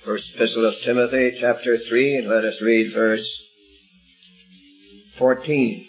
First Epistle of Timothy, chapter 3, and let us read verse 14.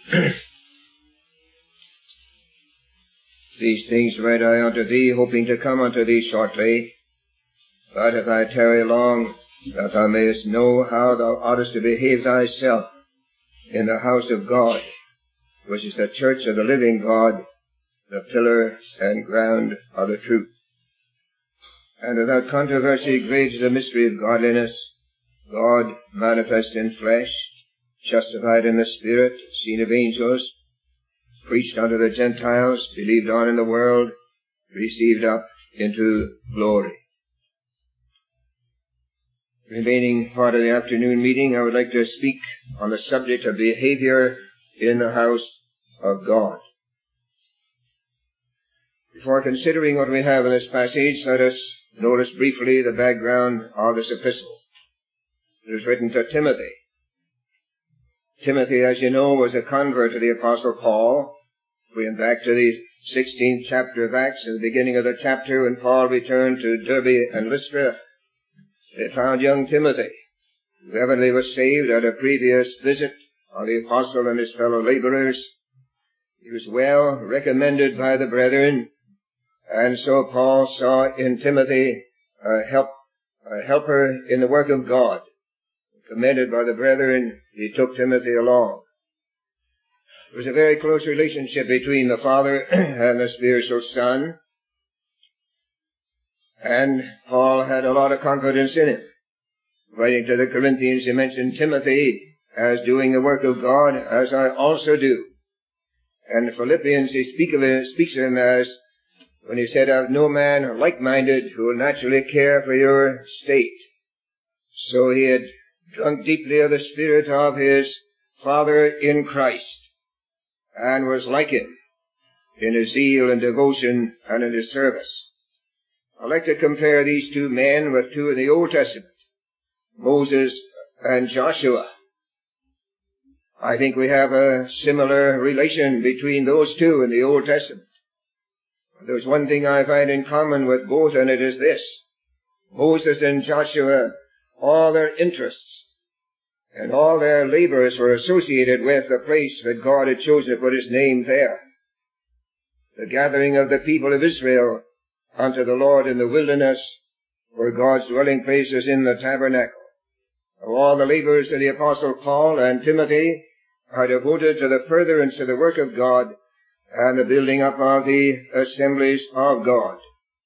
These things write I unto thee, hoping to come unto thee shortly. But if I tarry long, that thou mayest know how thou oughtest to behave thyself in the house of God, which is the church of the living God, the pillar and ground of the truth. And without controversy great is the mystery of godliness, God manifest in flesh, justified in the Spirit, seen of angels, preached unto the Gentiles, believed on in the world, received up into glory. Remaining part of the afternoon meeting, I would like to speak on the subject of behavior in the house of God. Before considering what we have in this passage, let us notice briefly the background of this epistle. It was written to Timothy. Timothy, as you know, was a convert to the Apostle Paul. We went back to the 16th chapter of Acts, at the beginning of the chapter, when Paul returned to Derbe and Lystra. They found young Timothy, who evidently was saved at a previous visit of the apostle and his fellow laborers. He was well recommended by the brethren, and so Paul saw in Timothy a helper in the work of God. Commended by the brethren, he took Timothy along. There was a very close relationship between the father and the spiritual son, and Paul had a lot of confidence in him. Writing to the Corinthians, he mentioned Timothy as doing the work of God, as I also do. And in Philippians, he speaks of him as, when he said, I have no man like-minded who will naturally care for your state. So he had drunk deeply of the spirit of his father in Christ, and was like him in his zeal and devotion and in his service. I'd like to compare these two men with two in the Old Testament, Moses and Joshua. I think we have a similar relation between those two in the Old Testament. There's one thing I find in common with both, and it is this. Moses and Joshua, all their interests and all their labors were associated with the place that God had chosen to put his name there. The gathering of the people of Israel unto the Lord in the wilderness, where God's dwelling place is in the tabernacle. All the labors of the Apostle Paul and Timothy are devoted to the furtherance of the work of God and the building up of the assemblies of God.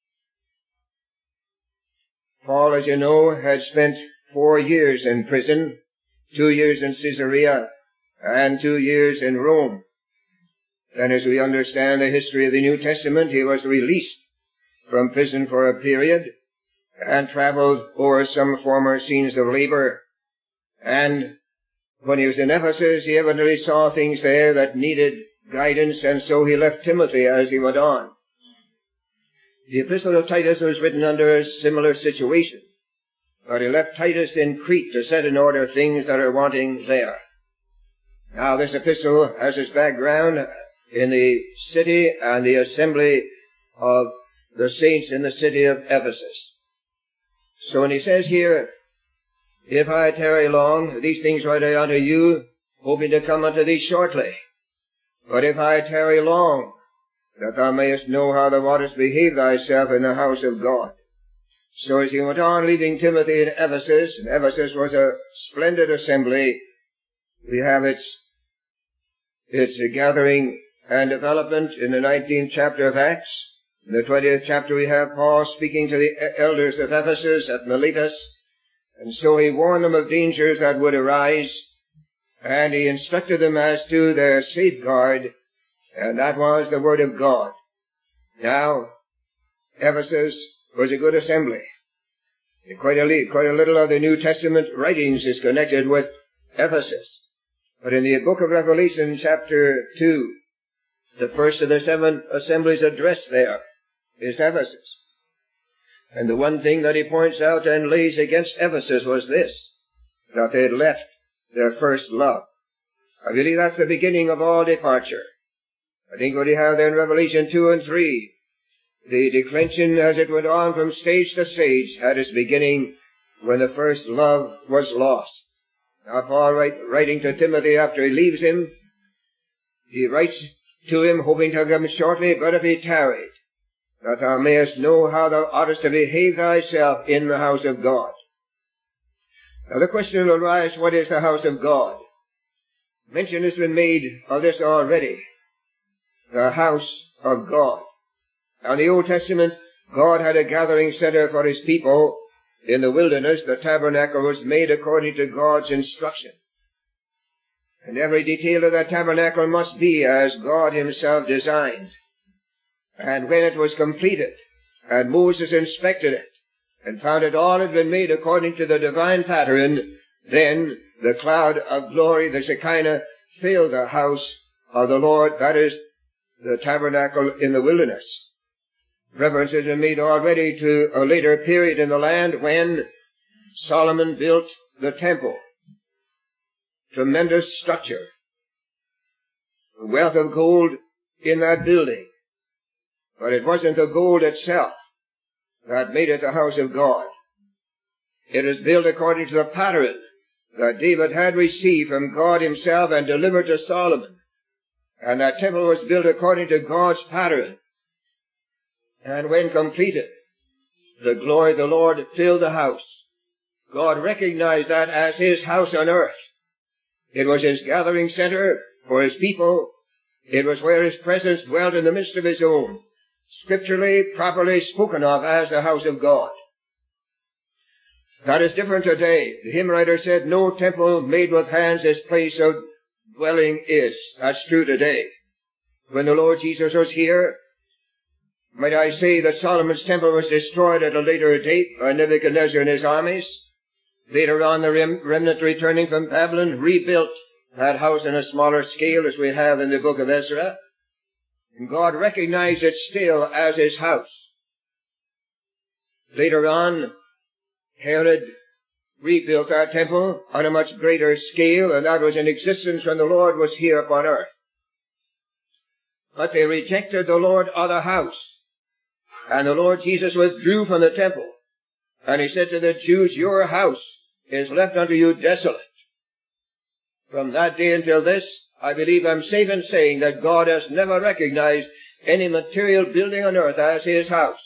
Paul, as you know, had spent 4 years in prison, 2 years in Caesarea, and 2 years in Rome. Then, as we understand the history of the New Testament, he was released from prison for a period and traveled over some former scenes of labor. And when he was in Ephesus, he evidently saw things there that needed guidance, and so he left Timothy as he went on. The Epistle of Titus was written under a similar situation, but he left Titus in Crete to set in order things that are wanting there. Now, this epistle has its background in the city and the assembly of the saints in the city of Ephesus. So when he says here, if I tarry long, these things write I unto you, hoping to come unto thee shortly. But if I tarry long, that thou mayest know how thou oughtest behave thyself in the house of God. So as he went on, leaving Timothy in Ephesus, and Ephesus was a splendid assembly, we have its gathering and development in the 19th chapter of Acts. In the 20th chapter we have Paul speaking to the elders of Ephesus at Miletus, and so he warned them of dangers that would arise, and he instructed them as to their safeguard, and that was the Word of God. Now, Ephesus was a good assembly. Quite a little of the New Testament writings is connected with Ephesus. But in the book of Revelation, chapter 2, the first of the 7 assemblies addressed there is Ephesus. And the one thing that he points out and lays against Ephesus was this, that they had left their first love. I believe that's the beginning of all departure. I think what you have there in Revelation 2 and 3, the declension as it went on from stage to stage had its beginning when the first love was lost. Now Paul writing to Timothy after he leaves him, he writes to him, hoping to come shortly, but if he tarried, that thou mayest know how thou oughtest to behave thyself in the house of God. Now the question will arise, what is the house of God? Mention has been made of this already. The house of God. Now in the Old Testament, God had a gathering center for his people. In the wilderness, the tabernacle was made according to God's instruction. And every detail of that tabernacle must be as God himself designed. And when it was completed, and Moses inspected it, and found it all had been made according to the divine pattern, then the cloud of glory, the Shekinah, filled the house of the Lord, that is, the tabernacle in the wilderness. References are made already to a later period in the land when Solomon built the temple. Tremendous structure. A wealth of gold in that building. But it wasn't the gold itself that made it the house of God. It is built according to the pattern that David had received from God himself and delivered to Solomon. And that temple was built according to God's pattern. And when completed, the glory of the Lord filled the house. God recognized that as his house on earth. It was his gathering center for his people. It was where his presence dwelt in the midst of his own, scripturally, properly spoken of as the house of God. That is different today. The hymn writer said, no temple made with hands this place of dwelling is. That's true today. When the Lord Jesus was here, might I say that Solomon's temple was destroyed at a later date by Nebuchadnezzar and his armies. Later on, the remnant returning from Babylon rebuilt that house on a smaller scale as we have in the book of Ezra. And God recognized it still as his house. Later on, Herod rebuilt that temple on a much greater scale, and that was in existence when the Lord was here upon earth. But they rejected the Lord of the house. And the Lord Jesus withdrew from the temple. And he said to the Jews, your house is left unto you desolate. From that day until this, I believe I'm safe in saying that God has never recognized any material building on earth as his house.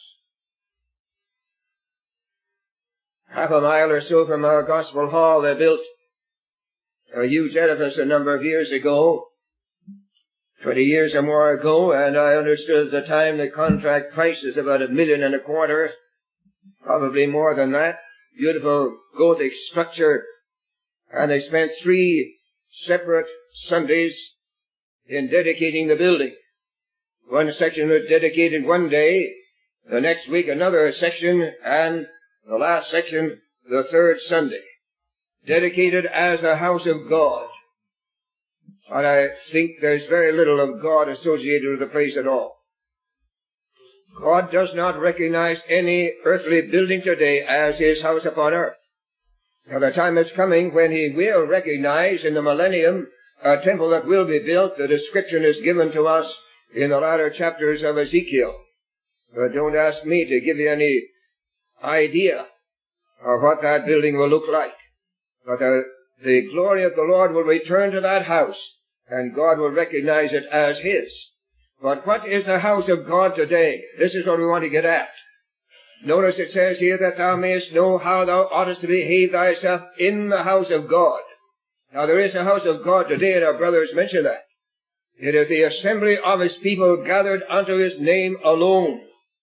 Half a mile or so from our gospel hall, they built a huge edifice a number of years ago, 20 years or more ago, and I understood at the time the contract price is about $1.25 million, probably more than that. Beautiful Gothic structure, and they spent 3 separate Sundays in dedicating the building. One section was dedicated one day, the next week another section, and the last section the third Sunday, dedicated as the house of God. And I think there's very little of God associated with the place at all. God does not recognize any earthly building today as his house upon earth. Now the time is coming when he will recognize in the millennium a temple that will be built. The description is given to us in the latter chapters of Ezekiel. But don't ask me to give you any idea of what that building will look like. But the glory of the Lord will return to that house, and God will recognize it as his. But what is the house of God today? This is what we want to get at. Notice it says here that thou mayest know how thou oughtest to behave thyself in the house of God. Now there is a house of God today, and our brothers mention that. It is the assembly of his people gathered unto his name alone.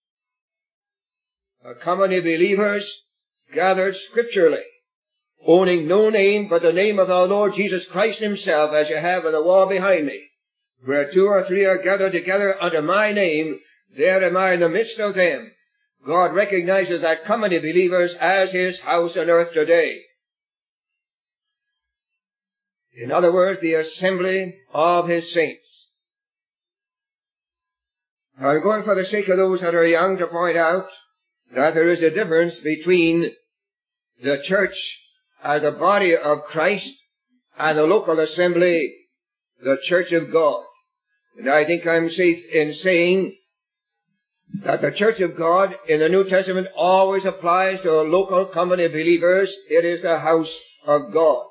A company of believers gathered scripturally, owning no name but the name of our Lord Jesus Christ himself, as you have on the wall behind me. Where 2 or 3 are gathered together under my name, there am I in the midst of them. God recognizes that company of believers as his house on earth today. In other words, the assembly of his saints. I'm going for the sake of those that are young to point out that there is a difference between the church as a body of Christ and the local assembly, the church of God. And I think I'm safe in saying that the church of God in the New Testament always applies to a local company of believers. It is the house of God.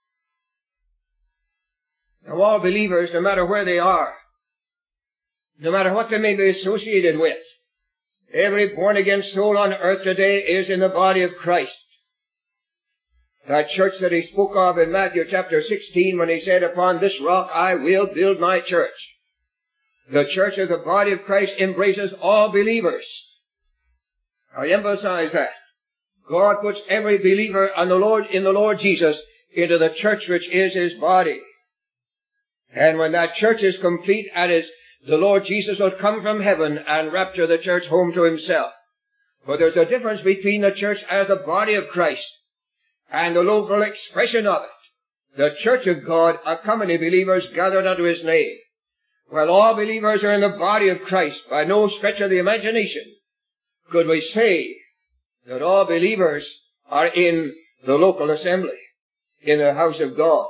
Now all believers, no matter where they are, no matter what they may be associated with, every born-again soul on earth today is in the body of Christ. That church that he spoke of in Matthew chapter 16 when he said, "Upon this rock I will build my church." The church of the body of Christ embraces all believers. I emphasize that. God puts every believer in the Lord Jesus into the church which is his body. And when that church is complete, the Lord Jesus will come from heaven and rapture the church home to himself. But there's a difference between the church as the body of Christ and the local expression of it. The church of God, a company of believers gathered unto his name. Well, all believers are in the body of Christ. By no stretch of the imagination could we say that all believers are in the local assembly, in the house of God.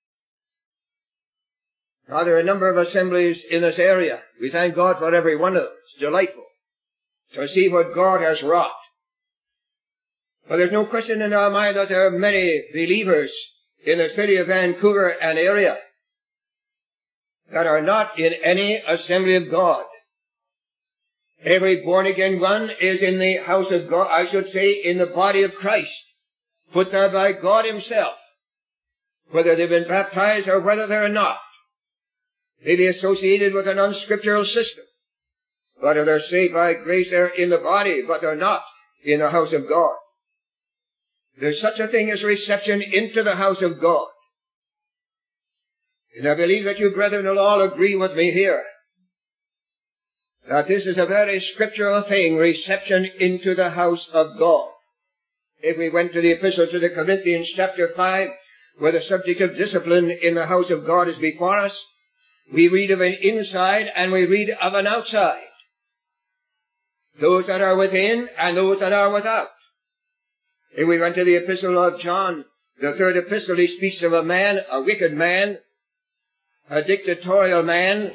Now, there are a number of assemblies in this area. We thank God for every one of them. It's delightful to see what God has wrought. But there's no question in our mind that there are many believers in the city of Vancouver and area that are not in any assembly of God. Every born-again one is in the house of God, I should say, in the body of Christ, put there by God himself, whether they've been baptized or whether they're not. They be associated with an unscriptural system. But if they're saved by grace, they're in the body, but they're not in the house of God. There's such a thing as reception into the house of God. And I believe that you brethren will all agree with me here that this is a very scriptural thing, reception into the house of God. If we went to the epistle to the Corinthians chapter 5, where the subject of discipline in the house of God is before us, we read of an inside and we read of an outside. Those that are within and those that are without. If we went to the epistle of John, the third epistle, he speaks of a man, a wicked man, a dictatorial man.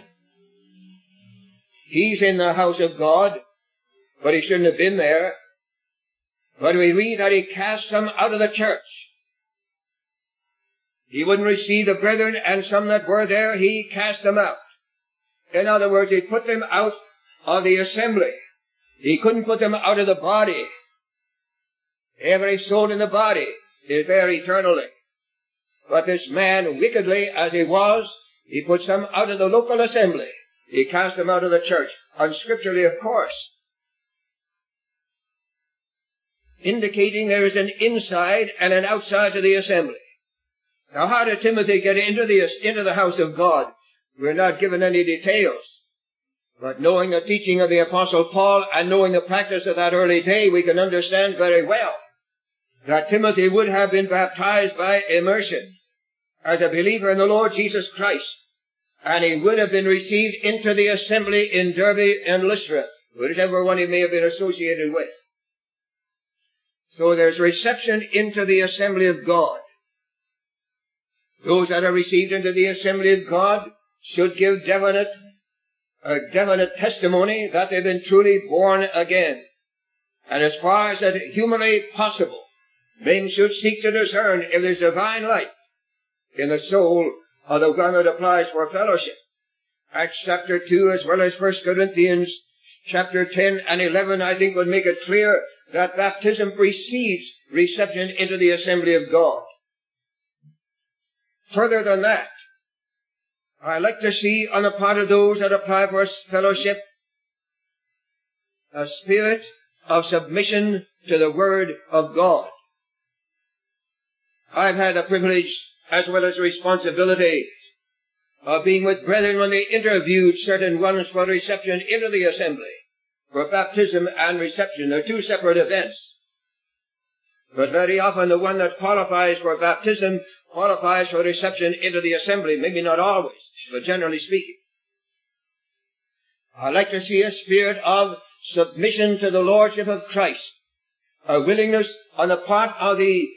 He's in the house of God, but he shouldn't have been there. But we read that he cast some out of the church. He wouldn't receive the brethren, and some that were there, he cast them out. In other words, he put them out of the assembly. He couldn't put them out of the body. Every soul in the body is there eternally. But this man, wickedly as he was, he put some out of the local assembly. He cast them out of the church. Unscripturally, of course. Indicating there is an inside and an outside to the assembly. Now, how did Timothy get into the house of God? We're not given any details. But knowing the teaching of the Apostle Paul and knowing the practice of that early day, we can understand very well that Timothy would have been baptized by immersion as a believer in the Lord Jesus Christ. And he would have been received into the assembly in Derbe and Lystra, whichever one he may have been associated with. So there's reception into the assembly of God. Those that are received into the assembly of God should give a definite testimony that they've been truly born again. And as far as that humanly possible, men should seek to discern if there's divine life in the soul of the one that applies for fellowship. Acts chapter 2 as well as 1 Corinthians chapter 10 and 11 I think would make it clear that baptism precedes reception into the assembly of God. Further than that, I like to see on the part of those that apply for fellowship a spirit of submission to the Word of God. I've had the privilege as well as responsibility of being with brethren when they interviewed certain ones for reception into the assembly. For baptism and reception, they're two separate events. But very often the one that qualifies for baptism qualifies for reception into the assembly. Maybe not always, but generally speaking. I like to see a spirit of submission to the Lordship of Christ. A willingness on the part of the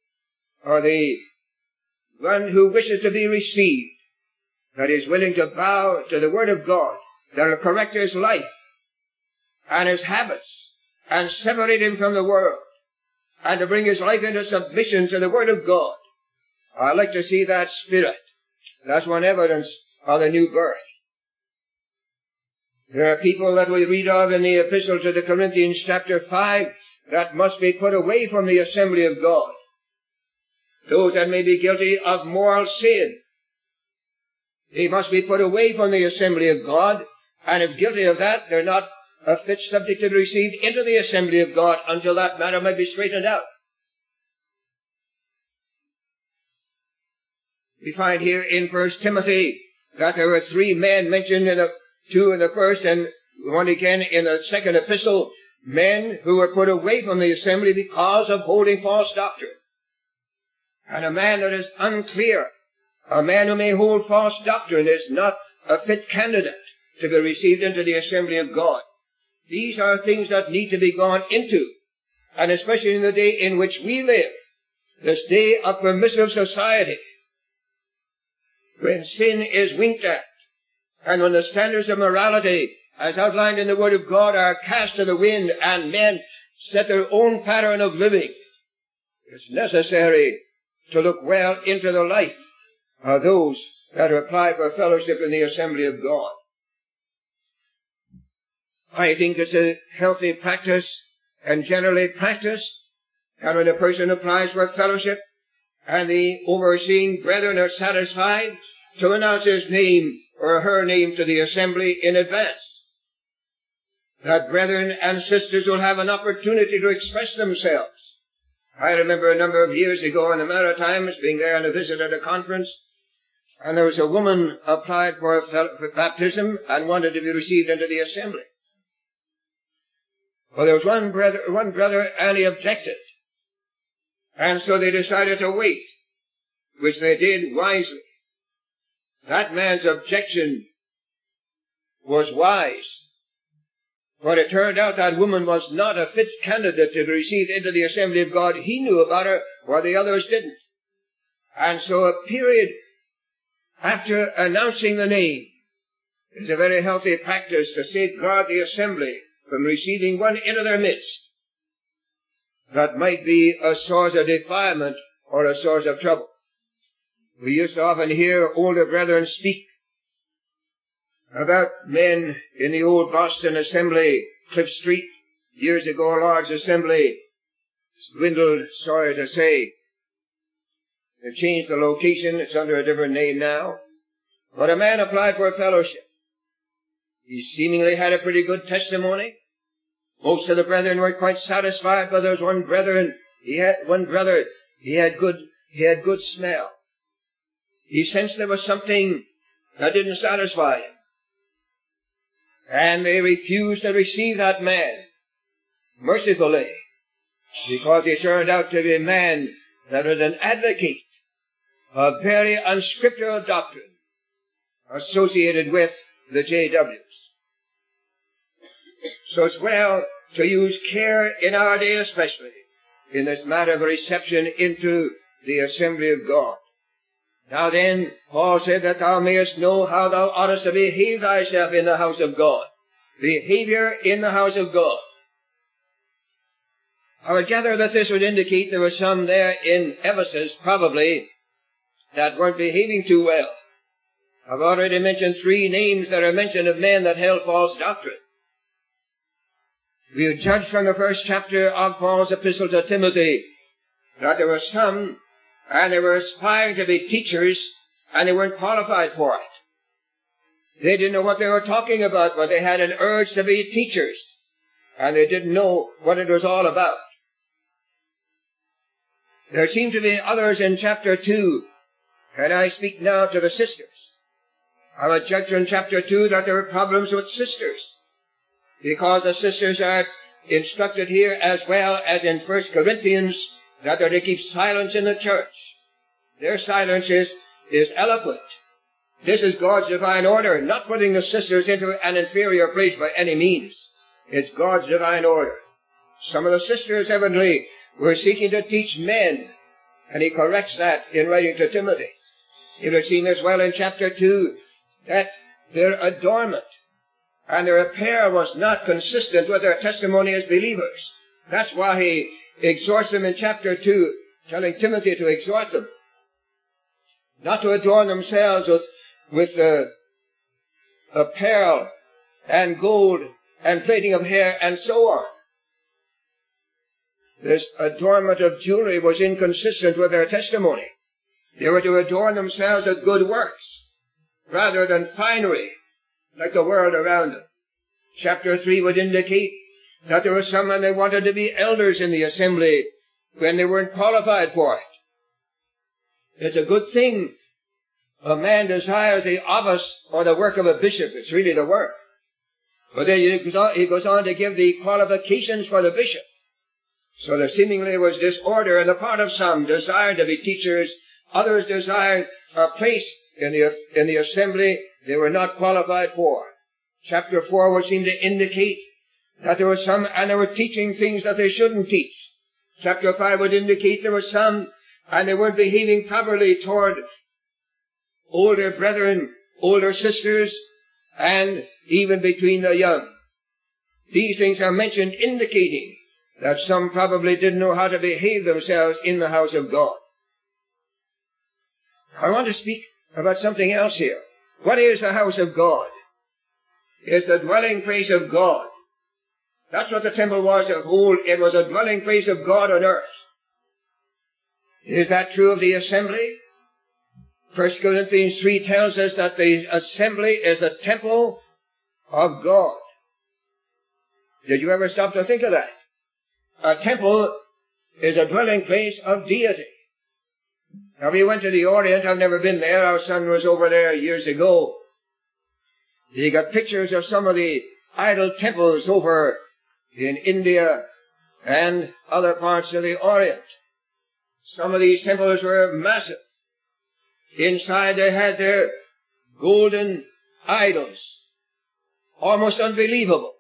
one who wishes to be received, that is willing to bow to the Word of God, that will correct his life, and his habits, and separate him from the world, and to bring his life into submission to the Word of God. I like to see that spirit. That's one evidence of the new birth. There are people that we read of in the epistle to the Corinthians chapter 5 that must be put away from the assembly of God. Those that may be guilty of moral sin, they must be put away from the assembly of God, and if guilty of that, they're not a fit subject to be received into the assembly of God until that matter may be straightened out. We find here in 1 Timothy that there were 3 men mentioned, 2 in the first and 1 again in the second epistle, men who were put away from the assembly because of holding false doctrine. And a man that is unclear, a man who may hold false doctrine, is not a fit candidate to be received into the assembly of God. These are things that need to be gone into, and especially in the day in which we live, this day of permissive society, when sin is winked at, and when the standards of morality, as outlined in the Word of God, are cast to the wind, and men set their own pattern of living, it's necessary to look well into the life of those that apply for fellowship in the assembly of God. I think it's a healthy practice, and generally practiced, that when a person applies for fellowship, and the overseeing brethren are satisfied, to announce his name or her name to the assembly in advance, that brethren and sisters will have an opportunity to express themselves. I remember a number of years ago in the Maritimes, being there on a visit at a conference, and there was a woman applied for baptism and wanted to be received into the assembly. Well, there was one brother, and he objected. And so they decided to wait, which they did wisely. That man's objection was wise, but it turned out that woman was not a fit candidate to be received into the assembly of God. He knew about her, while the others didn't. And so a period after announcing the name is a very healthy practice to safeguard the assembly from receiving one into their midst that might be a source of defilement or a source of trouble. We used to often hear older brethren speak about men in the old Boston Assembly, Cliff Street, years ago, a large assembly. It's dwindled, sorry to say. They've changed the location. It's under a different name now. But a man applied for a fellowship. He seemingly had a pretty good testimony. Most of the brethren were quite satisfied, but there was one brother, he had good smell. He sensed there was something that didn't satisfy him. And they refused to receive that man mercifully, because he turned out to be a man that was an advocate of very unscriptural doctrine associated with the JWs. So it's well to use care in our day especially in this matter of reception into the assembly of God. Now then, Paul said that thou mayest know how thou oughtest to behave thyself in the house of God. Behavior in the house of God. I would gather that this would indicate there were some there in Ephesus, probably, that weren't behaving too well. I've already mentioned 3 names that are mentioned of men that held false doctrine. We judge from the first chapter of Paul's epistle to Timothy that there were some, and they were aspiring to be teachers, and they weren't qualified for it. They didn't know what they were talking about, but they had an urge to be teachers, and they didn't know what it was all about. There seem to be others in chapter 2, and I speak now to the sisters. I would judge from chapter 2 that there were problems with sisters, because the sisters are instructed here as well as in 1 Corinthians that they're to keep silence in the church. Their silence is eloquent. This is God's divine order, not putting the sisters into an inferior place by any means. It's God's divine order. Some of the sisters evidently were seeking to teach men, and he corrects that in writing to Timothy. It would seem as well in chapter 2 that their adornment and their apparel was not consistent with their testimony as believers. That's why he exhorts them in chapter 2, telling Timothy to exhort them not to adorn themselves with apparel and gold and plaiting of hair and so on. This adornment of jewelry was inconsistent with their testimony. They were to adorn themselves with good works rather than finery like the world around them. Chapter 3 would indicate that there were some and they wanted to be elders in the assembly when they weren't qualified for it. It's a good thing a man desires the office or the work of a bishop. It's really the work. But then he goes on to give the qualifications for the bishop. So there seemingly was disorder on the part of some, desired to be teachers. Others desired a place in the assembly they were not qualified for. Chapter 4 would seem to indicate that there were some and they were teaching things that they shouldn't teach. Chapter 5 would indicate there were some and they weren't behaving properly toward older brethren, older sisters, and even between the young. These things are mentioned indicating that some probably didn't know how to behave themselves in the house of God. I want to speak about something else here. What is the house of God? It's the dwelling place of God. That's what the temple was of old. It was a dwelling place of God on earth. Is that true of the assembly? 1 Corinthians 3 tells us that the assembly is the temple of God. Did you ever stop to think of that? A temple is a dwelling place of deity. Now, we went to the Orient. I've never been there. Our son was over there years ago. He got pictures of some of the idol temples over in India and other parts of the Orient. Some of these temples were massive. Inside they had their golden idols. Almost unbelievable.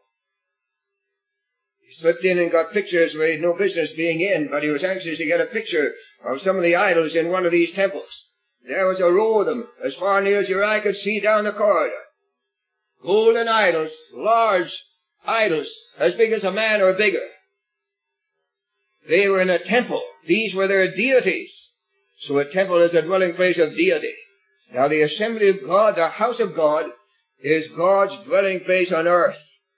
He slipped in and got pictures where he had no business being in, but he was anxious to get a picture of some of the idols in one of these temples. There was a row of them, as far near as your eye could see down the corridor. Golden idols, large idols, as big as a man or bigger. They were in a temple. These were their deities. So a temple is a dwelling place of deity. Now the assembly of God, the house of God, is God's dwelling place on earth.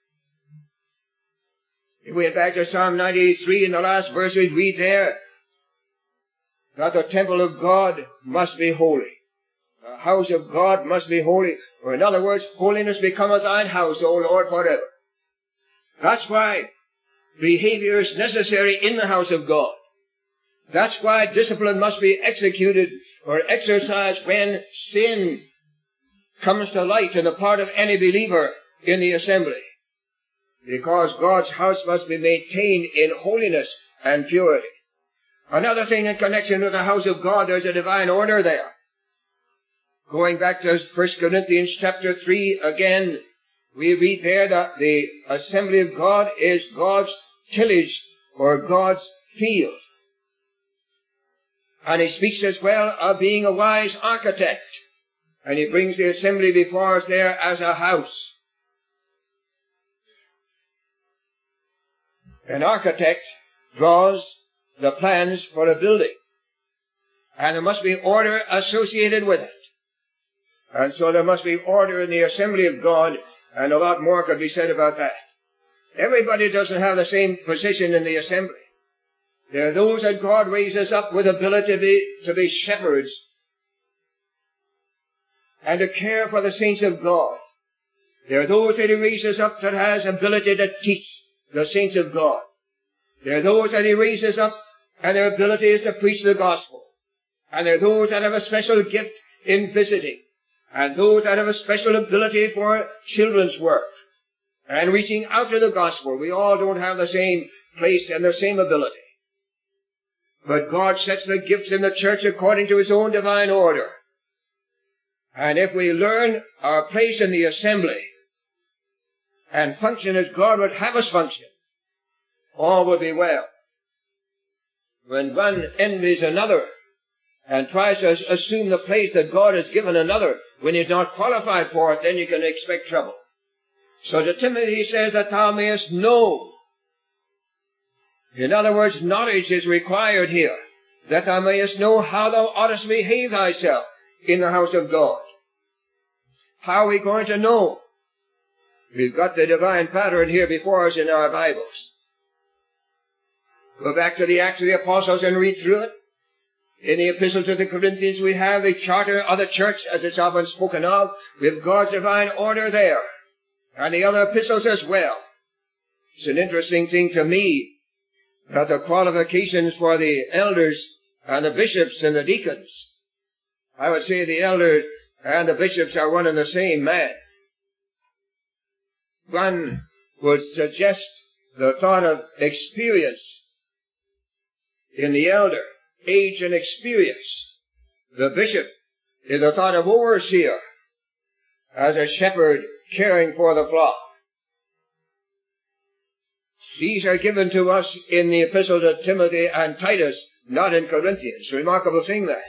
If we went back to Psalm 93 in the last verse, we'd read there that the temple of God must be holy. The house of God must be holy. Or in other words, holiness becometh thine house, O Lord, forever. That's why behavior is necessary in the house of God. That's why discipline must be executed or exercised when sin comes to light in the part of any believer in the assembly. Because God's house must be maintained in holiness and purity. Another thing in connection with the house of God, there's a divine order there. Going back to 1 Corinthians chapter 3 again, we read there that the assembly of God is God's tillage or God's field. And he speaks as well of being a wise architect. And he brings the assembly before us there as a house. An architect draws the plans for a building. And there must be order associated with it. And so there must be order in the assembly of God, and a lot more could be said about that. Everybody doesn't have the same position in the assembly. There are those that God raises up with ability to be shepherds and to care for the saints of God. There are those that he raises up that has ability to teach the saints of God. There are those that he raises up and their ability is to preach the gospel. And there are those that have a special gift in visiting. And those that have a special ability for children's work and reaching out to the gospel. We all don't have the same place and the same ability. But God sets the gifts in the church according to his own divine order. And if we learn our place in the assembly and function as God would have us function, all will be well. When one envies another and tries to assume the place that God has given another when he's not qualified for it, then you can expect trouble. So to Timothy he says that thou mayest know. In other words, knowledge is required here, that thou mayest know how thou oughtest to behave thyself in the house of God. How are we going to know? We've got the divine pattern here before us in our Bibles. Go back to the Acts of the Apostles and read through it. In the Epistle to the Corinthians we have the charter of the church, as it's often spoken of, with God's divine order there, and the other epistles as well. It's an interesting thing to me that the qualifications for the elders and the bishops and the deacons, I would say the elders and the bishops are one and the same man. One would suggest the thought of experience in the elder, age and experience. The bishop is a thought of overseer, as a shepherd caring for the flock. These are given to us in the epistles of Timothy and Titus, not in Corinthians. Remarkable thing that.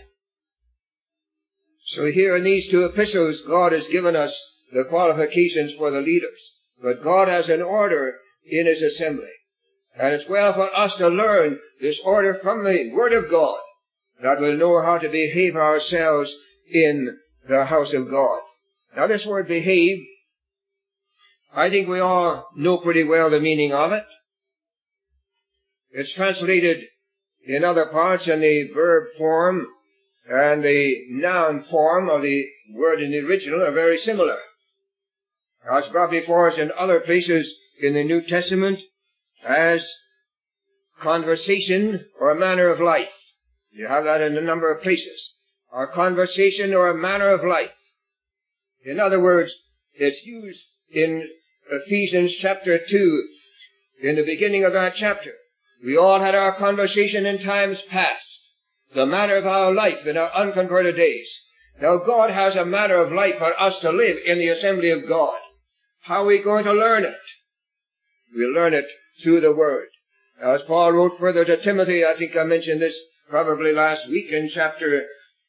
So here in these two epistles, God has given us the qualifications for the leaders. But God has an order in His assembly. And it's well for us to learn this order from the Word of God, that we'll know how to behave ourselves in the house of God. Now this word behave, I think we all know pretty well the meaning of it. It's translated in other parts in the verb form and the noun form of the word in the original are very similar. Now it's brought before us in other places in the New Testament as conversation or a manner of life. You have that in a number of places. Or conversation or a manner of life. In other words, it's used in Ephesians chapter 2, in the beginning of that chapter. We all had our conversation in times past, the manner of our life in our unconverted days. Now God has a manner of life for us to live in the assembly of God. How are we going to learn it? We'll learn it through the Word. As Paul wrote further to Timothy, I think I mentioned this probably last week in chapter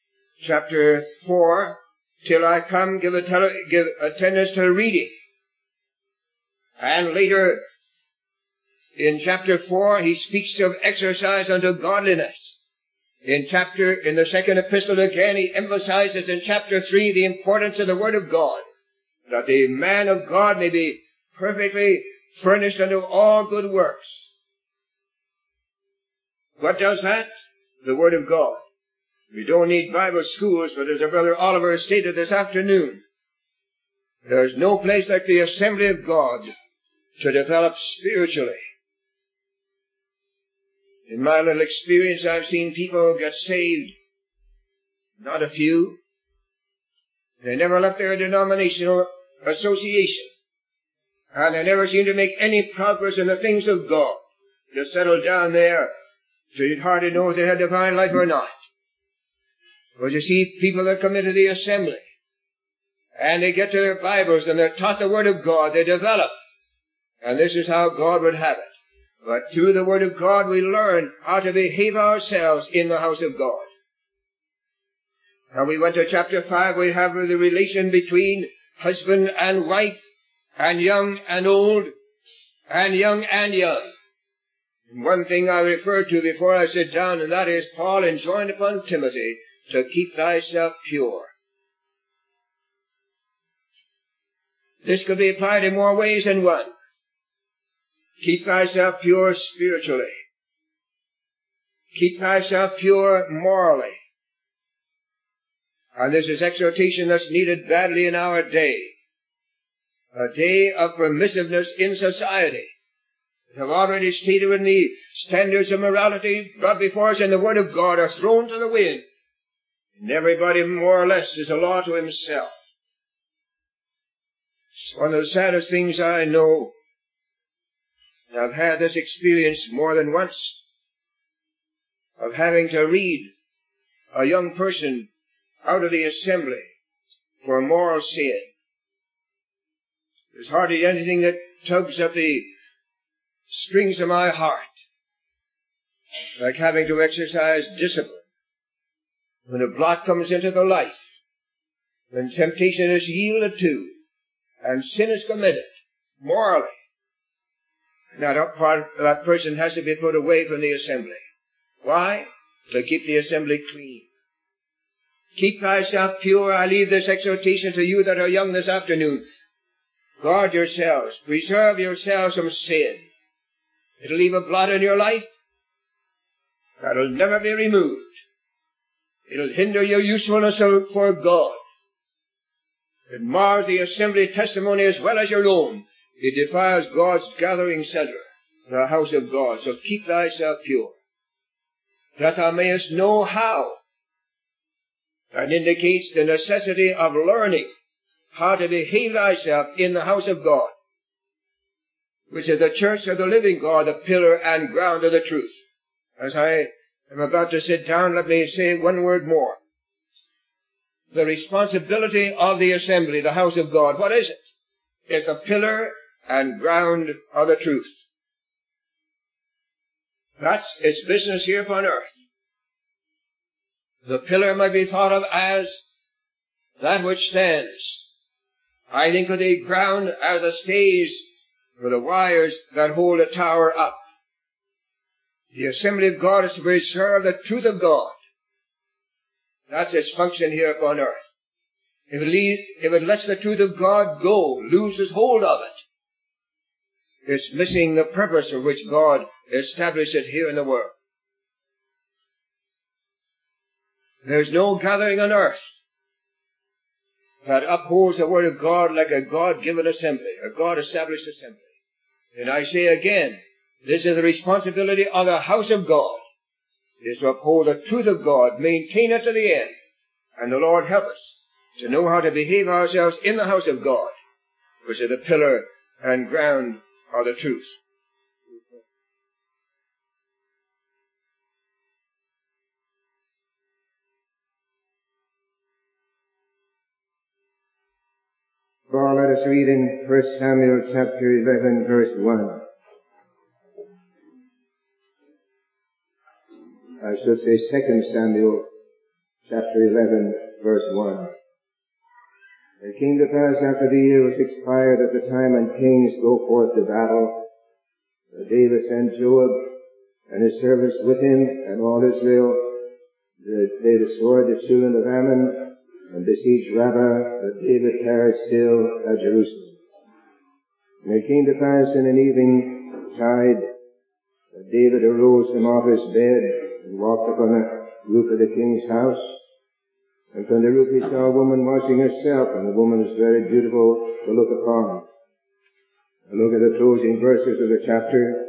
4, till I come, give attendance to reading. And later, in chapter 4, he speaks of exercise unto godliness. In the second epistle again, he emphasizes in chapter 3 the importance of the Word of God, that the man of God may be perfectly furnished unto all good works. What does that? The Word of God. We don't need Bible schools, but as our brother Oliver has stated this afternoon, there's no place like the assembly of God to develop spiritually. In my little experience, I've seen people get saved, not a few. They never left their denominational association, and they never seem to make any progress in the things of God. Just settled down there, so you'd hardly know if they had divine life or not. But you see people that come into the assembly, and they get to their Bibles, and they're taught the Word of God, they develop. And this is how God would have it. But through the Word of God we learn how to behave ourselves in the house of God. Now we went to chapter 5, we have the relation between husband and wife, and young and old, and young and young. And one thing I referred to before I sit down, and that is Paul enjoined upon Timothy to keep thyself pure. This could be applied in more ways than one. Keep thyself pure spiritually. Keep thyself pure morally. And this is exhortation that's needed badly in our day. A day of permissiveness in society. As I've already stated, when the standards of morality brought before us in the Word of God are thrown to the wind, and everybody more or less is a law to himself. It's one of the saddest things I know. I've had this experience more than once of having to read a young person out of the assembly for moral sin. There's hardly anything that tugs at the strings of my heart like having to exercise discipline when a blot comes into the life, when temptation is yielded to, and sin is committed. morally, that person has to be put away from the assembly. Why? To keep the assembly clean. Keep thyself pure. I leave this exhortation to you that are young this afternoon. Guard yourselves. Preserve yourselves from sin. It'll leave a blot in your life that'll never be removed. It'll hinder your usefulness for God. It mars the assembly testimony as well as your own. It defiles God's gathering center, the house of God. So keep thyself pure, that thou mayest know how. That indicates the necessity of learning how to behave thyself in the house of God, which is the church of the living God, the pillar and ground of the truth. As I am about to sit down, let me say one word more. The responsibility of the assembly, the house of God, what is it? It's a pillar and ground of the truth. That's its business here upon earth. The pillar might be thought of as that which stands. I think of the ground as the stays for the wires that hold a tower up. The assembly of God is to preserve the truth of God. That's its function here upon earth. If it lets the truth of God go, loses hold of it, it's missing the purpose for which God established it here in the world. There's no gathering on earth that upholds the Word of God like a God-given assembly, a God-established assembly. And I say again, this is the responsibility of the house of God, is to uphold the truth of God, maintain it to the end. And the Lord help us to know how to behave ourselves in the house of God, which is the pillar and ground of the truth. Well, let us read in 1 Samuel chapter 11, verse 1. I should say 2 Samuel chapter 11, verse 1. It came to pass after the year was expired at the time when kings go forth to battle, that David sent Joab and his servants with him and all Israel. They destroyed the children of Ammon and besieged Rabbah, that David tarried still at Jerusalem. And it came to pass in an evening tide that David arose from off his bed and walked upon the roof of the king's house. And from the roof he saw a woman washing herself, and the woman was very beautiful to look upon. And look at the closing verses of the chapter.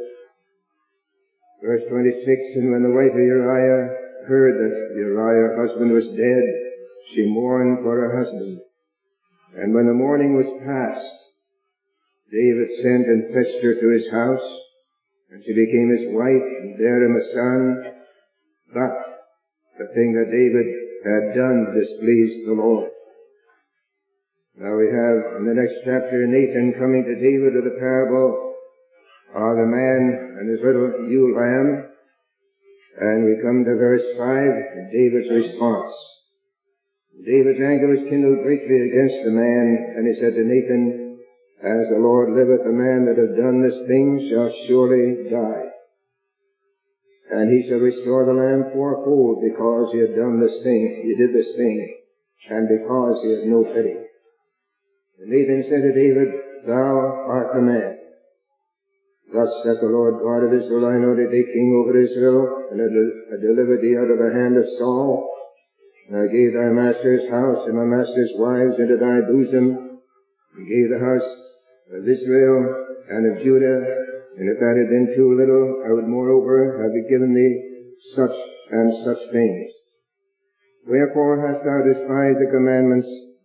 Verse 26, and when the wife of Uriah heard that Uriah, her husband, was dead, she mourned for her husband. And when the mourning was past, David sent and fetched her to his house, and she became his wife, and bare him a son. But the thing that David had done displeased the Lord. Now we have in the next chapter Nathan coming to David with the parable of the man and his little ewe lamb. And we come to verse 5, David's response. David's anger was kindled greatly against the man, and he said to Nathan, as the Lord liveth, the man that hath done this thing shall surely die. And he shall restore the lamb fourfold, because he had done this thing, he did this thing, and because he had no pity. And Nathan said to David, thou art the man. Thus saith the Lord God of Israel, I know that thee king over Israel, and I delivered thee out of the hand of Saul. And I gave thy master's house and my master's wives into thy bosom, and gave the house of Israel and of Judah. And if that had been too little, I would moreover have given thee such and such things. Wherefore hast thou despised the commandment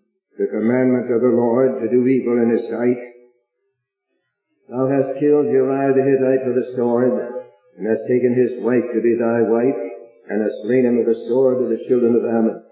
of the Lord, to do evil in his sight? Thou hast killed Uriah the Hittite with the sword, and hast taken his wife to be thy wife, and hast slain him with the sword of the children of Ammon.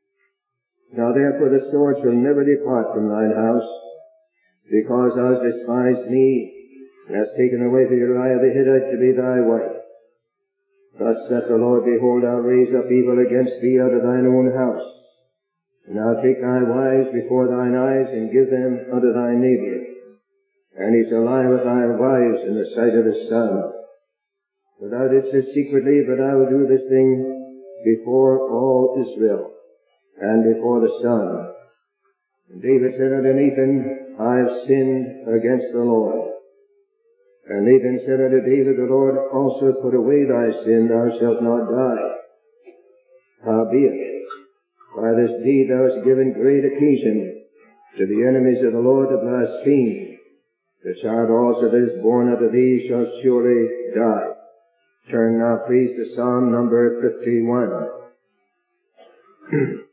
Now therefore the sword shall never depart from thine house, because thou hast despised me, and hast taken the wife of Uriah the Hittite to be thy wife. Thus saith the Lord, behold, I'll raise up evil against thee out of thine own house, and I'll take thy wives before thine eyes, and give them unto thy neighbor. and he shall lie with thy wives in the sight of the sun. For thou didst it secretly, but I will do this thing before all Israel, and before the sun. And David said unto Nathan, I have sinned against the Lord. And Nathan said unto David, the Lord also put away thy sin, thou shalt not die. Howbeit, by this deed thou hast given great occasion to the enemies of the Lord to blaspheme. The child also that is born unto thee shall surely die. Turn now please to Psalm number 51.